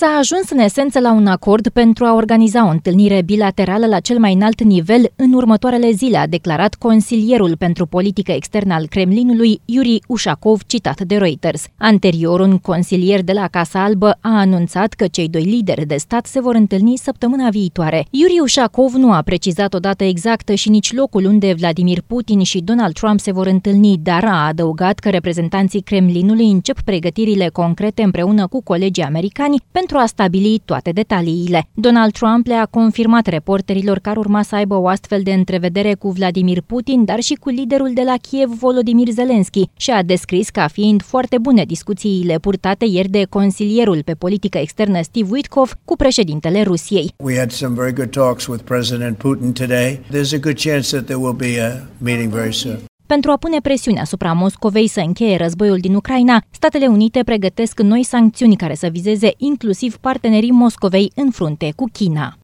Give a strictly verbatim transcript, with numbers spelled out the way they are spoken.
S-a ajuns în esență la un acord pentru a organiza o întâlnire bilaterală la cel mai înalt nivel în următoarele zile, a declarat consilierul pentru politică externă al Kremlinului, Yuri Ushakov, citat de Reuters. Anterior, un consilier de la Casa Albă a anunțat că cei doi lideri de stat se vor întâlni săptămâna viitoare. Yuri Ushakov nu a precizat o dată exactă și nici locul unde Vladimir Putin și Donald Trump se vor întâlni, dar a adăugat că reprezentanții Kremlinului încep pregătirile concrete împreună cu colegii americani pentru a stabili toate detaliile. Donald Trump le-a confirmat reporterilor că ar urma să aibă o astfel de întrevedere cu Vladimir Putin, dar și cu liderul de la Kiev, Volodymyr Zelensky, și a descris ca fiind foarte bune discuțiile purtate ieri de consilierul pe politică externă Steve Witkoff cu președintele Rusiei. We had some very good talks with President Putin today. There's a good chance that there will be a meeting very soon. Pentru a pune presiune asupra Moscovei să încheie războiul din Ucraina, Statele Unite pregătesc noi sancțiuni care să vizeze inclusiv partenerii Moscovei în frunte cu China.